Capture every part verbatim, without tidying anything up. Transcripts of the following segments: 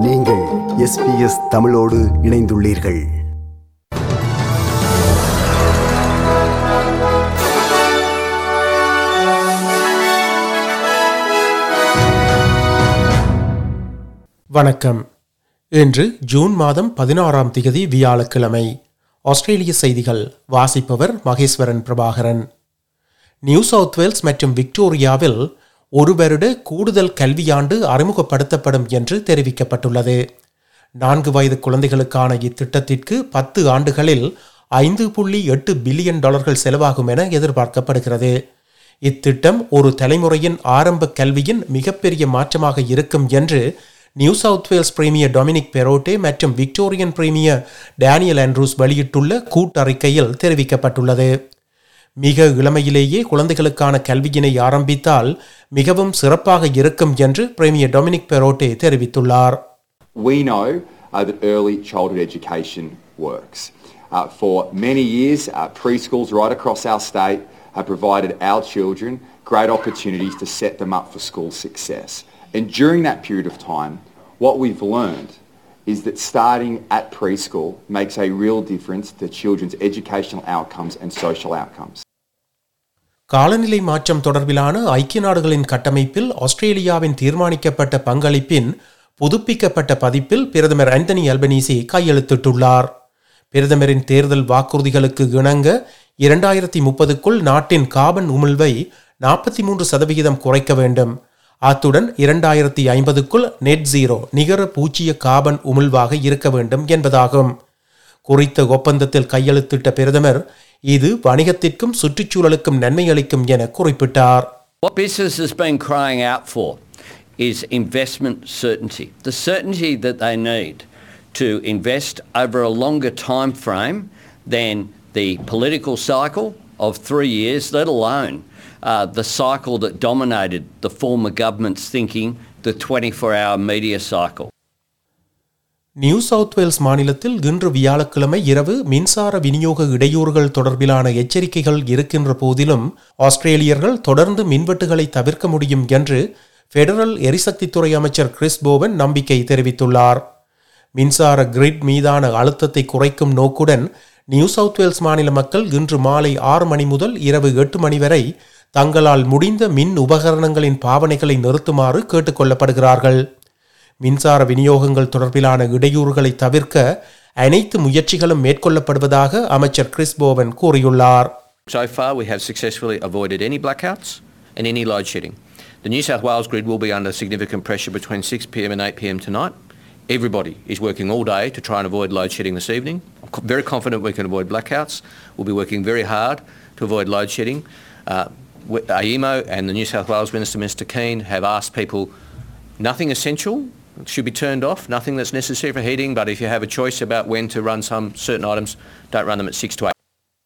நீங்கள் S B S தமிழோடு இணைந்துள்ளீர்கள். வணக்கம். இன்று ஜூன் மாதம் பதினாறாம் திகதி வியாழக்கிழமை. ஆஸ்திரேலிய செய்திகள் வாசிப்பவர் Maheswaran Prabakaran. New South Wales மற்றும் விக்டோரியாவில் ஒரு வருட கூடுதல் கல்வியாண்டு அறிமுகப்படுத்தப்படும் என்று தெரிவிக்கப்பட்டுள்ளது. நான்கு வயது குழந்தைகளுக்கான இத்திட்டத்திற்கு பத்து ஆண்டுகளில் ஐந்து புள்ளி எட்டு பில்லியன் டாலர்கள் செலவாகும் என எதிர்பார்க்கப்படுகிறது. இத்திட்டம் ஒரு தலைமுறையின் ஆரம்ப கல்வியின் மிகப்பெரிய மாற்றமாக இருக்கும் என்று New South Wales premier Dominic Perrottet மற்றும் விக்டோரியன் பிரீமியர் டேனியல் ஆண்ட்ரூஸ் வெளியிட்டுள்ள கூட்டறிக்கையில் தெரிவிக்கப்பட்டுள்ளது. மிக இளமையிலேயே குழந்தைகளுக்கான கல்வியினை ஆரம்பித்தால் மிகவும் சிறப்பாக இருக்கும் என்று பிரீமியர் டொமினிக் பெரோட்டே தெரிவித்துள்ளார். We know uh, that early childhood education works. Uh, for many years, uh, preschools right across our state have provided our children great opportunities to set them up for school success. And during that period of time, what we've learned is that starting at preschool makes a real difference to children's educational outcomes and social outcomes. காலநிலை மாற்றம் தொடர்பிலான ஐக்கிய நாடுகளின் கட்டமைப்பில் ஆஸ்திரேலியாவின் தீர்மானிக்கப்பட்ட பங்களிப்பின் புதுப்பிக்கப்பட்ட பதிப்பில் பிரதமர் ஆந்தனி அல்பனீசி கையெழுத்திட்டுள்ளார். பிரதமரின் தேர்தல் வாக்குறுதிகளுக்கு இணங்க இரண்டாயிரத்தி முப்பதுக்குள் நாட்டின் கார்பன் உமிழ்வை நாற்பத்தி மூன்று சதவிகிதம் குறைக்க வேண்டும். அத்துடன் இரண்டாயிரத்தி ஐம்பதுக்குள் நெட் ஜீரோ நிகர பூச்சிய கார்பன் உமிழ்வாக இருக்க வேண்டும் என்பதாகும். குறித்த ஒப்பந்தத்தில் கையெழுத்திட்ட பிரதமர் இது வணிகத்திற்கும் சுற்றுச்சூழலுக்கும் நன்மை அளிக்கும் என குறிப்பிட்டார். What business has been crying out for is investment certainty. The certainty that they need to invest over a longer time frame than the political cycle of three years, let alone uh, the cycle that dominated the former government's thinking, the twenty-four hour media cycle. New South Wales மாநிலத்தில் இன்று வியாழக்கிழமை இரவு மின்சார விநியோக இடையூறுகள் தொடர்பிலான எச்சரிக்கைகள் இருக்கின்ற போதிலும் ஆஸ்திரேலியர்கள் தொடர்ந்து மின்வெட்டுகளை தவிர்க்க முடியும் என்று பெடரல் எரிசக்தித்துறை அமைச்சர் கிறிஸ் போவன் நம்பிக்கை தெரிவித்துள்ளார். மின்சார கிரிட் மீதான அழுத்தத்தை குறைக்கும் நோக்குடன் நியூ சவுத் வேல்ஸ் மாநில மக்கள் இன்று மாலை ஆறு மணி முதல் இரவு எட்டு மணி வரை தங்களால் முடிந்த மின் உபகரணங்களின் பாவனைகளை நிறுத்துமாறு கேட்டுக்கொள்ளப்படுகிறார்கள். மின்சார விநியோகங்கள் தொடர்பிலான இடையூறுகளை தவிர்க்க அனைத்து முயற்சிகளும் மேற்கொள்ளப்படுவதாக அமைச்சர் கிறிஸ் போவன் கூறியுள்ளார். So far we have successfully avoided any blackouts and any load shedding. The New South Wales grid will be under significant pressure between six p m and eight p m tonight. Everybody is working all day to try and avoid load shedding this evening. I'm very confident we can avoid blackouts. We'll be working very hard to avoid load shedding. Uh, A E M O and the New South Wales Minister, Mister Keane, have asked people nothing essential should be turned off, nothing that's necessary for heating, but if you have a choice about when to run some certain items, don't run them at six to eight.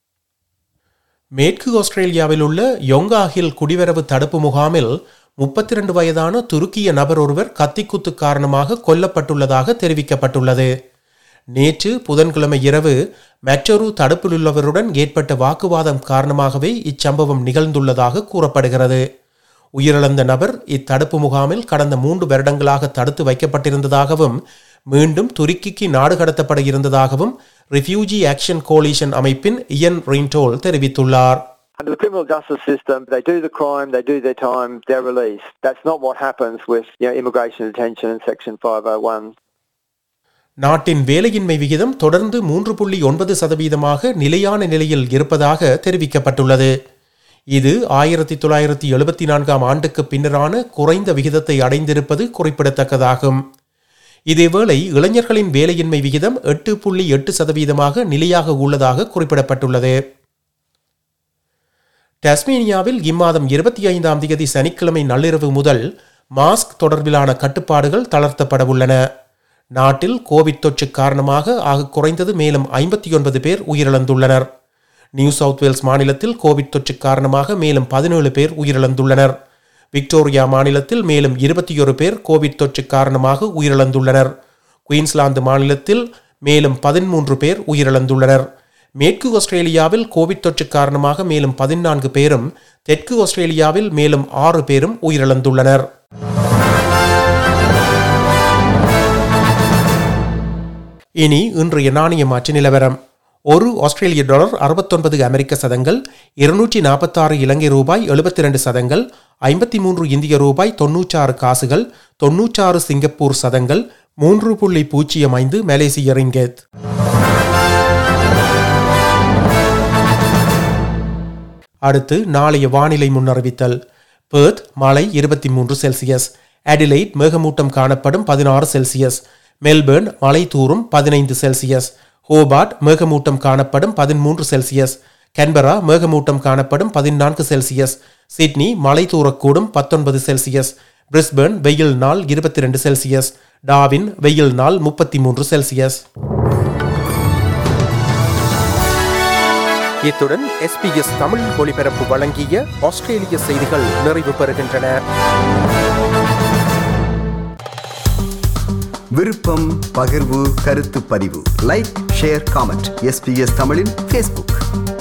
மேற்கு ஆஸ்திரேலியாவில் உள்ள யோங்கா hill குடிவரவு தடுப்பு முகாமில் முப்பத்தி இரண்டு வயதான துருக்கிய நபர் ஒருவர் கத்திக்குத்து காரணமாக கொல்லப்பட்டுள்ளதாக தெரிவிக்கப்பட்டுள்ளது. நேற்று புதன்கிழமை இரவு மற்றொரு தடுப்பிலுள்ளவருடன் ஏற்பட்ட வாக்குவாதம் காரணமாகவே இச்சம்பவம் நிகழ்ந்துள்ளதாக கூறப்படுகிறது. உயிரிழந்த நபர் இத்தடுப்பு முகாமில் கடந்த மூன்று வருடங்களாக தடுத்து வைக்கப்பட்டிருந்ததாகவும் மீண்டும் துருக்கிக்கு நாடு கடத்தப்பட இருந்ததாகவும் ரிஃப்யூஜி ஆக்ஷன் கோலிஷன் அமைப்பின் இயன் ரின்டோல் தெரிவித்துள்ளார். Under the criminal justice system, they do the crime, they do their time, they're released. That's not what happens with, you know, immigration detention and Section five oh one. நாட்டின் வேலையின்மை விகிதம் தொடர்ந்து மூன்று புள்ளி ஒன்பது சதவீதமாக நிலையான நிலையில் இருப்பதாக தெரிவிக்கப்பட்டுள்ளது. இது ஆயிரத்தி தொள்ளாயிரத்தி எழுபத்தி நான்காம் ஆண்டுக்கு பின்னரான குறைந்த விகிதத்தை அடைந்திருப்பது குறிப்பிடத்தக்கதாகும். இதேவேளை இளைஞர்களின் வேலையின்மை விகிதம் எட்டு புள்ளி எட்டு சதவீதமாக நிலையாக உள்ளதாக குறிப்பிடப்பட்டுள்ளது. டாஸ்மேனியாவில் இம்மாதம் இருபத்தி ஐந்தாம் தேதி சனிக்கிழமை நள்ளிரவு முதல் மாஸ்க் தொடர்பிலான கட்டுப்பாடுகள் தளர்த்தப்பட உள்ளன. நாட்டில் கோவிட் தொற்று காரணமாக ஆக குறைந்தது மேலும் ஐம்பத்தி ஒன்பது பேர் உயிரிழந்துள்ளனர். நியூ சவுத் வேல்ஸ் மாநிலத்தில் கோவிட் தொற்று காரணமாக மேலும் பதினேழு பேர் உயிரிழந்துள்ளனர். விக்டோரியா மாநிலத்தில் மேலும் இருபத்தி ஒரு பேர் கோவிட் தொற்று காரணமாக உயிரிழந்துள்ளனர். குயின்ஸ்லாந்து மாநிலத்தில் மேலும் பதிமூன்று பேர் உயிரிழந்துள்ளனர். மேற்கு ஆஸ்திரேலியாவில் கோவிட் தொற்று காரணமாக மேலும் பதினான்கு பேரும், தெற்கு ஆஸ்திரேலியாவில் மேலும் ஆறு பேரும் உயிரிழந்துள்ளனர். இனி இன்றைய நாணய மாற்று நிலவரம். ஒரு ஆஸ்திரேலிய டாலர் அறுபத்தொன்பது அமெரிக்க சதங்கள், இருநூற்றி நாற்பத்தாறு இலங்கை ரூபாய் எழுபத்தி இரண்டு சதங்கள், ஐம்பத்தி மூன்று இந்திய ரூபாய் தொன்னூற்றாறு காசுகள், தொன்னூற்றாறு சிங்கப்பூர் சதங்கள், மூன்று புள்ளி பூஜ்ஜியம் ஐந்து மலேசிய ரிங்கெட். அடுத்து நாளைய வானிலை முன்னறிவித்தல். பெர்த் மழை இருபத்தி மூன்று செல்சியஸ், அடிலைட் மேகமூட்டம் காணப்படும் பதினாறு செல்சியஸ், மெல்பர்ன் மழை தூறும் பதினைந்து செல்சியஸ், ஹோபார்ட் மேகமூட்டம் காணப்படும் பதிமூன்று செல்சியஸ், கேன்பரா மேகமூட்டம் காணப்படும் பதினான்கு செல்சியஸ், சிட்னி மழை தூரக்கூடும் பத்தொன்பது செல்சியஸ், பிரிஸ்பர்ன் வெயில் நாள் இருபத்தி இரண்டு செல்சியஸ், டார்வின் வெயில் நாள் முப்பத்தி மூன்று செல்சியஸ். இத்துடன் எஸ்பிஎஸ் தமிழ் ஒலிபரப்பு வழங்கிய ஆஸ்திரேலிய செய்திகள் நிறைவு பெறுகின்றன. விருப்பம், பகிர்வு, கருத்து பதிவு, லைக், ஷேர், காமெண்ட். எஸ்பிஎஸ் தமிழின் ஃபேஸ்புக்.